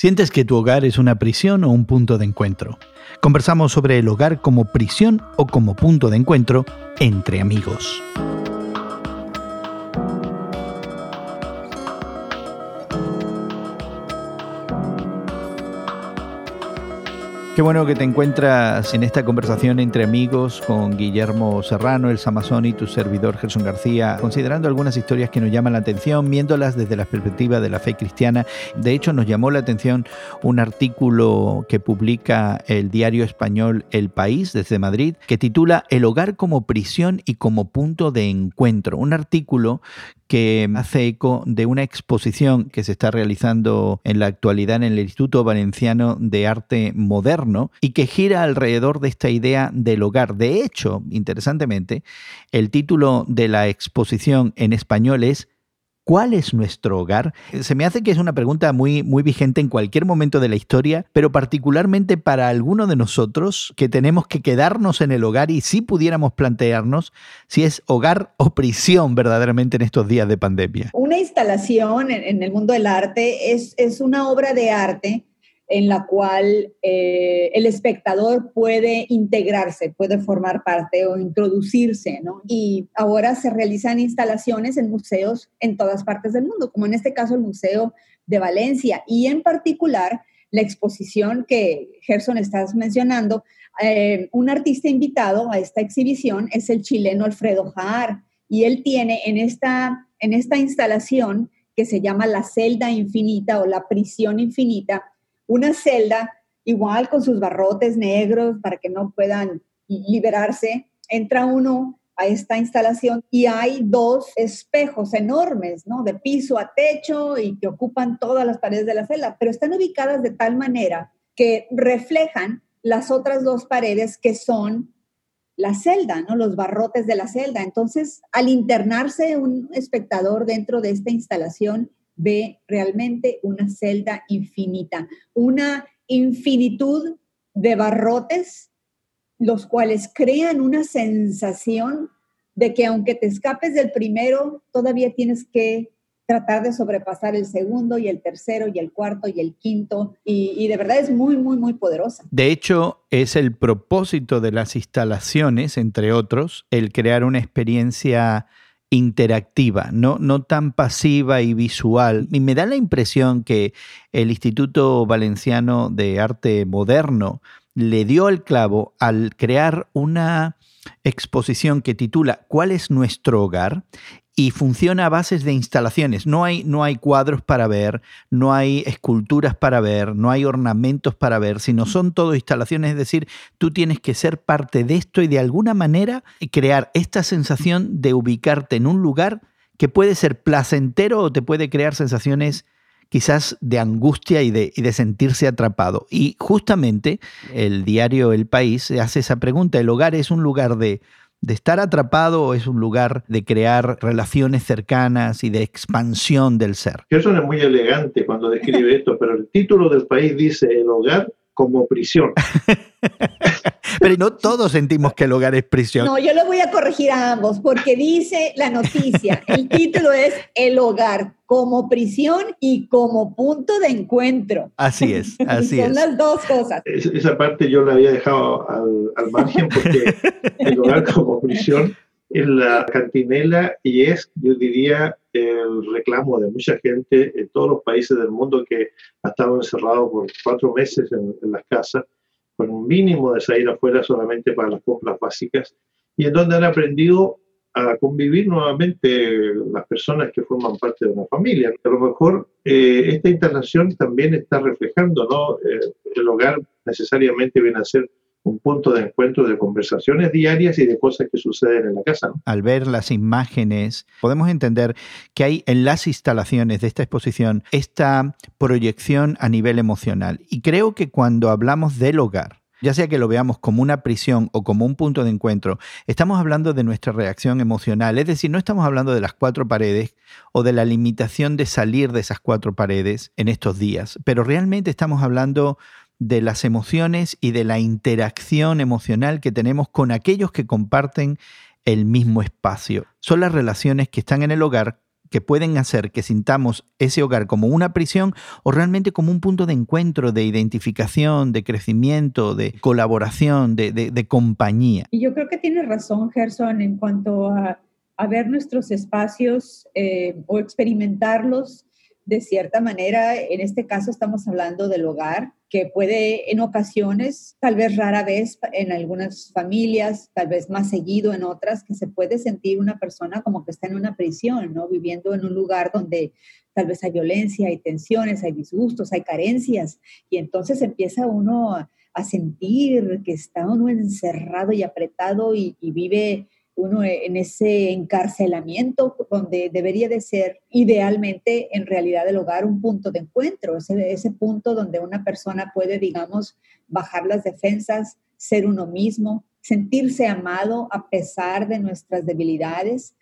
¿Sientes que tu hogar es una prisión o un punto de encuentro? Conversamos sobre el hogar como prisión o como punto de encuentro entre amigos. Qué bueno que te encuentras en esta conversación entre amigos con Guillermo Serrano, el Samazón y tu servidor Gerson García, considerando algunas historias que nos llaman la atención, viéndolas desde la perspectiva de la fe cristiana. De hecho, nos llamó la atención un artículo que publica el diario español El País desde Madrid, que titula El hogar como prisión y como punto de encuentro. Un artículo que hace eco de una exposición que se está realizando en la actualidad en el Instituto Valenciano de Arte Moderno y que gira alrededor de esta idea del hogar. De hecho, interesantemente, el título de la exposición en español es ¿cuál es nuestro hogar? Se me hace que es una pregunta muy vigente en cualquier momento de la historia, pero particularmente para alguno de nosotros que tenemos que quedarnos en el hogar y si pudiéramos plantearnos si es hogar o prisión verdaderamente en estos días de pandemia. Una instalación en el mundo del arte es una obra de arte en la cual el espectador puede integrarse, puede formar parte o introducirse, ¿no? Y ahora se realizan instalaciones en museos en todas partes del mundo, como en este caso el Museo de Valencia, y en particular la exposición que Gerson estás mencionando, un artista invitado a esta exhibición es el chileno Alfredo Jaar, y él tiene en esta instalación que se llama La Celda Infinita o La Prisión Infinita, una celda igual con sus barrotes negros para que no puedan liberarse. Entra uno a esta instalación y hay dos espejos enormes, ¿no? De piso a techo y que ocupan todas las paredes de la celda, pero están ubicadas de tal manera que reflejan las otras dos paredes que son la celda, ¿no? Los barrotes de la celda. Entonces, al internarse un espectador dentro de esta instalación, ve realmente una celda infinita, una infinitud de barrotes, los cuales crean una sensación de que aunque te escapes del primero, todavía tienes que tratar de sobrepasar el segundo y el tercero y el cuarto y el quinto, y de verdad es muy poderosa. De hecho, es el propósito de las instalaciones, entre otros, el crear una experiencia interactiva, no tan pasiva y visual. Y me da la impresión que el Instituto Valenciano de Arte Moderno le dio al clavo al crear una exposición que titula ¿Cuál es nuestro hogar? Y funciona a bases de instalaciones. No hay cuadros para ver, no hay esculturas para ver, no hay ornamentos para ver, sino son todo instalaciones. Es decir, tú tienes que ser parte de esto y de alguna manera crear esta sensación de ubicarte en un lugar que puede ser placentero o te puede crear sensaciones quizás de angustia y de sentirse atrapado. Y justamente el diario El País hace esa pregunta. ¿El hogar es un lugar de estar atrapado o es un lugar de crear relaciones cercanas y de expansión del ser? Gerson es muy elegante cuando describe esto, pero el título del País dice el hogar como prisión. Pero no todos sentimos que el hogar es prisión. No, yo lo voy a corregir a ambos, porque dice la noticia, el título es el hogar como prisión y como punto de encuentro. Así es. Son las dos cosas. Esa parte yo la había dejado al margen porque el hogar como prisión es la cantinela y es, yo diría, el reclamo de mucha gente en todos los países del mundo que ha estado encerrado por 4 meses en las casas, con un mínimo de salir afuera solamente para las compras básicas, y en donde han aprendido a convivir nuevamente las personas que forman parte de una familia. A lo mejor esta instalación también está reflejando, ¿no? El hogar necesariamente viene a ser un punto de encuentro de conversaciones diarias y de cosas que suceden en la casa, ¿no? Al ver las imágenes, podemos entender que hay en las instalaciones de esta exposición esta proyección a nivel emocional. Y creo que cuando hablamos del hogar, ya sea que lo veamos como una prisión o como un punto de encuentro, estamos hablando de nuestra reacción emocional. Es decir, no estamos hablando de las 4 paredes o de la limitación de salir de esas 4 paredes en estos días, pero realmente estamos hablando de las emociones y de la interacción emocional que tenemos con aquellos que comparten el mismo espacio. Son las relaciones que están en el hogar que pueden hacer que sintamos ese hogar como una prisión o realmente como un punto de encuentro, de identificación, de crecimiento, de colaboración, de compañía. Y yo creo que tienes razón, Gerson, en cuanto a ver nuestros espacios o experimentarlos de cierta manera. En este caso estamos hablando del hogar, que puede en ocasiones, tal vez rara vez en algunas familias, tal vez más seguido en otras, que se puede sentir una persona como que está en una prisión, ¿no? Viviendo en un lugar donde tal vez hay violencia, hay tensiones, hay disgustos, hay carencias, y entonces empieza uno a sentir que está uno encerrado y apretado y vive uno en ese encarcelamiento donde debería de ser idealmente en realidad el hogar un punto de encuentro, ese punto donde una persona puede, digamos, bajar las defensas, ser uno mismo, sentirse amado a pesar de nuestras debilidades.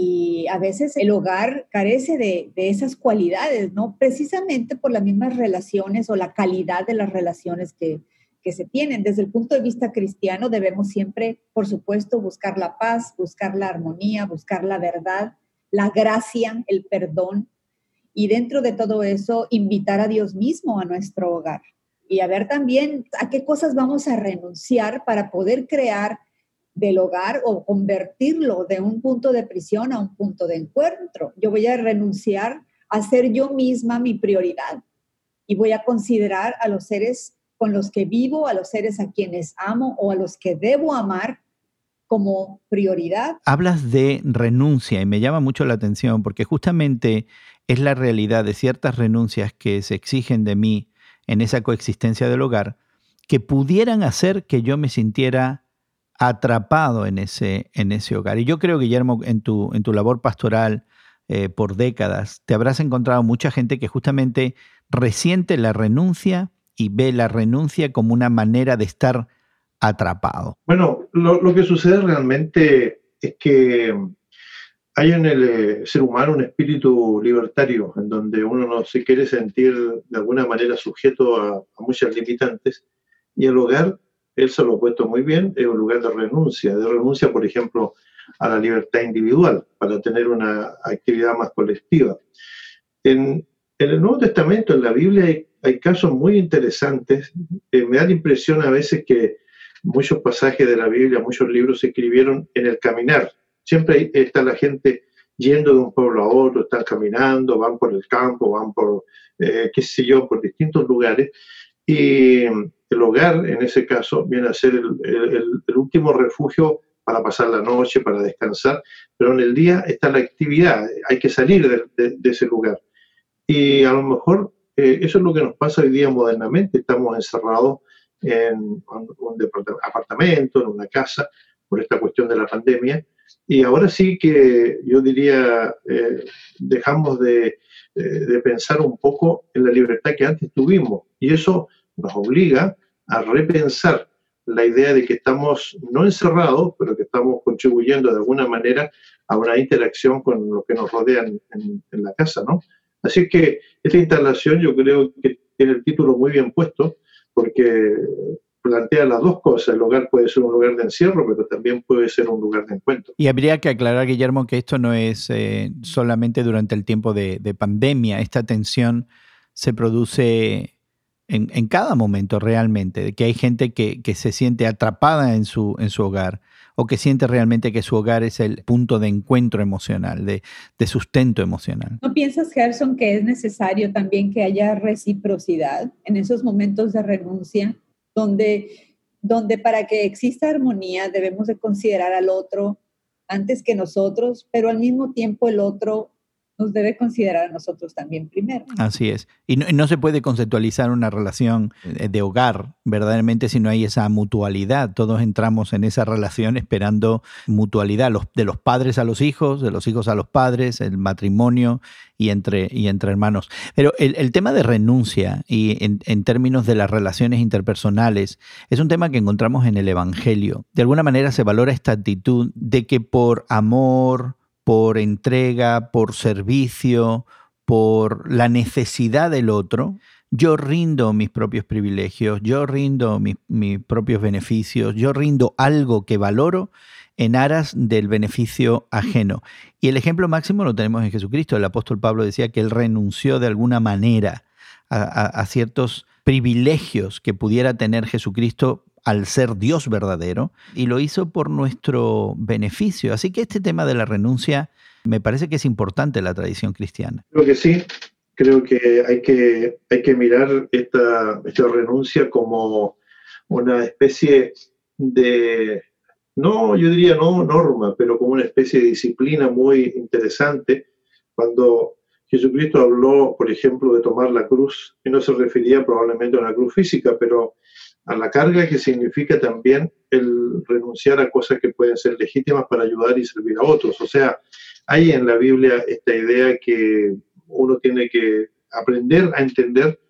Y a veces el hogar carece de esas cualidades, ¿no? Precisamente por las mismas relaciones o la calidad de las relaciones que se tienen. Desde el punto de vista cristiano debemos siempre, por supuesto, buscar la paz, buscar la armonía, buscar la verdad, la gracia, el perdón, y dentro de todo eso invitar a Dios mismo a nuestro hogar y a ver también a qué cosas vamos a renunciar para poder crear del hogar o convertirlo de un punto de prisión a un punto de encuentro. Yo voy a renunciar a ser yo misma mi prioridad y voy a considerar a los seres con los que vivo, a los seres a quienes amo o a los que debo amar como prioridad. Hablas de renuncia y me llama mucho la atención porque justamente es la realidad de ciertas renuncias que se exigen de mí en esa coexistencia del hogar que pudieran hacer que yo me sintiera atrapado en ese hogar. Y yo creo, Guillermo, en tu labor pastoral por décadas, te habrás encontrado mucha gente que justamente resiente la renuncia y ve la renuncia como una manera de estar atrapado. Bueno, lo que sucede realmente es que hay en el ser humano un espíritu libertario, en donde uno no se quiere sentir de alguna manera sujeto a muchas limitantes, y el hogar, él se lo ha puesto muy bien, es un lugar de renuncia, por ejemplo, a la libertad individual, para tener una actividad más colectiva. En el Nuevo Testamento, en la Biblia, hay casos muy interesantes. Me da la impresión a veces que muchos pasajes de la Biblia, muchos libros se escribieron en el caminar. Siempre está la gente yendo de un pueblo a otro, están caminando, van por el campo, van por, qué sé yo, por distintos lugares. Y el hogar, en ese caso, viene a ser el último refugio para pasar la noche, para descansar. Pero en el día está la actividad, hay que salir de ese lugar. Y a lo mejor eso es lo que nos pasa hoy día modernamente. Estamos encerrados en un apartamento, en una casa, por esta cuestión de la pandemia. Y ahora sí que yo diría, dejamos de pensar un poco en la libertad que antes tuvimos. Y eso nos obliga a repensar la idea de que estamos no encerrados, pero que estamos contribuyendo de alguna manera a una interacción con lo que nos rodea en la casa, ¿no? Así que esta instalación yo creo que tiene el título muy bien puesto, porque plantea las dos cosas. El hogar puede ser un lugar de encierro, pero también puede ser un lugar de encuentro. Y habría que aclarar, Guillermo, que esto no es solamente durante el tiempo de pandemia. Esta tensión se produce en cada momento realmente, de que hay gente que se siente atrapada en su hogar o que siente realmente que su hogar es el punto de encuentro emocional, de sustento emocional. ¿No piensas, Gerson, que es necesario también que haya reciprocidad en esos momentos de renuncia, donde para que exista armonía debemos de considerar al otro antes que nosotros, pero al mismo tiempo el otro nos debe considerar a nosotros también primero? Así es. Y no se puede conceptualizar una relación de hogar verdaderamente si no hay esa mutualidad. Todos entramos en esa relación esperando mutualidad, de los padres a los hijos, de los hijos a los padres, el matrimonio y entre hermanos. Pero el tema de renuncia y en términos de las relaciones interpersonales es un tema que encontramos en el Evangelio. De alguna manera se valora esta actitud de que por amor, por entrega, por servicio, por la necesidad del otro, yo rindo mis propios privilegios, yo rindo mis propios beneficios, yo rindo algo que valoro en aras del beneficio ajeno. Y el ejemplo máximo lo tenemos en Jesucristo. El apóstol Pablo decía que él renunció de alguna manera a ciertos privilegios que pudiera tener Jesucristo al ser Dios verdadero, y lo hizo por nuestro beneficio. Así que este tema de la renuncia me parece que es importante en la tradición cristiana. Creo que sí, creo que hay que mirar esta renuncia como una especie de, no, yo diría no norma, pero como una especie de disciplina muy interesante. Cuando Jesucristo habló, por ejemplo, de tomar la cruz, y no se refería probablemente a una cruz física, pero a la carga que significa también el renunciar a cosas que pueden ser legítimas para ayudar y servir a otros. O sea, hay en la Biblia esta idea que uno tiene que aprender a entender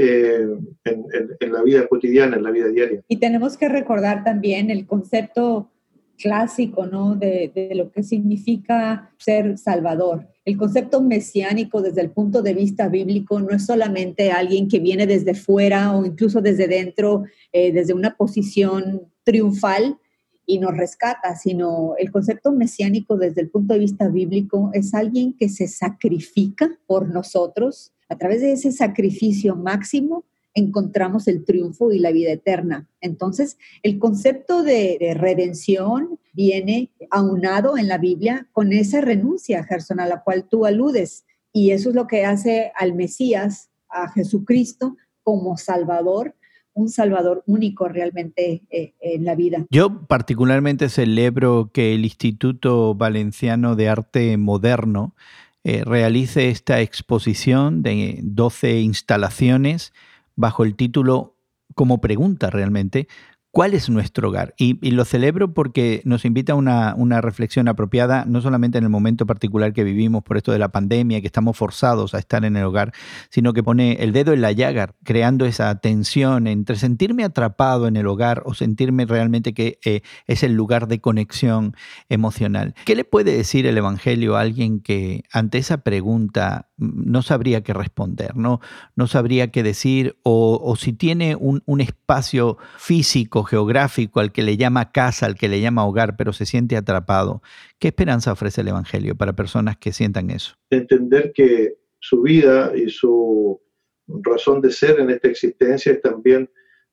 en la vida cotidiana, en la vida diaria. Y tenemos que recordar también el concepto clásico, ¿no?, de lo que significa ser salvador. El concepto mesiánico desde el punto de vista bíblico no es solamente alguien que viene desde fuera o incluso desde dentro, desde una posición triunfal y nos rescata, sino el concepto mesiánico desde el punto de vista bíblico es alguien que se sacrifica por nosotros. A través de ese sacrificio máximo encontramos el triunfo y la vida eterna. Entonces, el concepto de redención viene aunado en la Biblia con esa renuncia, Gerson, a la cual tú aludes. Y eso es lo que hace al Mesías, a Jesucristo, como Salvador, un Salvador único realmente en la vida. Yo particularmente celebro que el Instituto Valenciano de Arte Moderno realice esta exposición de 12 instalaciones bajo el título, como pregunta realmente, ¿cuál es nuestro hogar? Y lo celebro porque nos invita a una reflexión apropiada, no solamente en el momento particular que vivimos por esto de la pandemia, que estamos forzados a estar en el hogar, sino que pone el dedo en la llaga, creando esa tensión entre sentirme atrapado en el hogar o sentirme realmente que es el lugar de conexión emocional. ¿Qué le puede decir el Evangelio a alguien que ante esa pregunta no sabría qué responder, no sabría qué decir, o si tiene un espacio físico, geográfico, al que le llama casa, al que le llama hogar, pero se siente atrapado? ¿Qué esperanza ofrece el Evangelio para personas que sientan eso? Entender que su vida y su razón de ser en esta existencia es también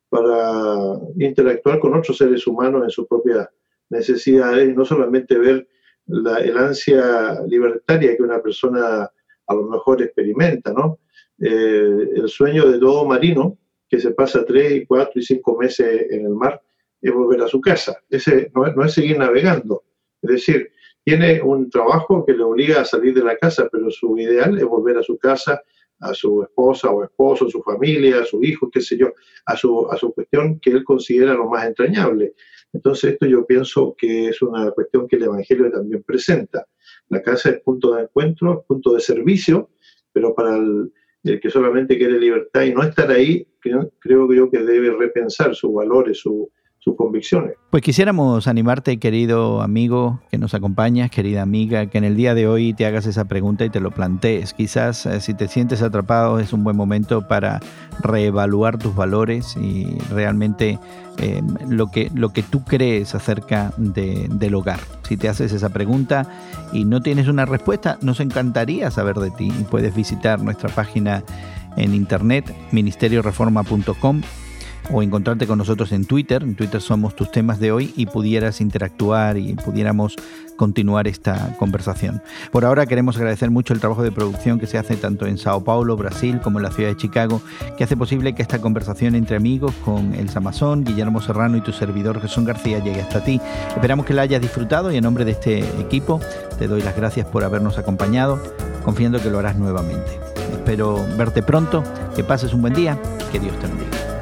para interactuar con otros seres humanos en sus propias necesidades, y no solamente ver el ansia libertaria que una persona a lo mejor experimenta, ¿no? El sueño de todo marino que se pasa 3, 4 y 5 meses en el mar es volver a su casa. Ese no es seguir navegando. Es decir, tiene un trabajo que le obliga a salir de la casa, pero su ideal es volver a su casa, a su esposa o esposo, a su familia, a sus hijos, qué sé yo, a su cuestión que él considera lo más entrañable. Entonces esto yo pienso que es una cuestión que el Evangelio también presenta. La casa es punto de encuentro, punto de servicio, pero para el que solamente quiere libertad y no estar ahí, creo yo que debe repensar sus valores, sus convicciones. Pues quisiéramos animarte, querido amigo que nos acompañas, querida amiga, que en el día de hoy te hagas esa pregunta y te lo plantees. Quizás si te sientes atrapado es un buen momento para reevaluar tus valores y realmente lo que tú crees acerca del hogar. Si te haces esa pregunta y no tienes una respuesta, nos encantaría saber de ti, y puedes visitar nuestra página en internet, ministerioreforma.com, o encontrarte con nosotros en Twitter. En Twitter somos Tus Temas de Hoy, y pudieras interactuar y pudiéramos continuar esta conversación. Por ahora queremos agradecer mucho el trabajo de producción que se hace tanto en Sao Paulo, Brasil, como en la ciudad de Chicago, que hace posible que esta conversación entre amigos con el Samazón, Guillermo Serrano y tu servidor Gerson García llegue hasta ti. Esperamos que la hayas disfrutado, y en nombre de este equipo te doy las gracias por habernos acompañado, confiando que lo harás nuevamente. Espero verte pronto, que pases un buen día, que Dios te bendiga.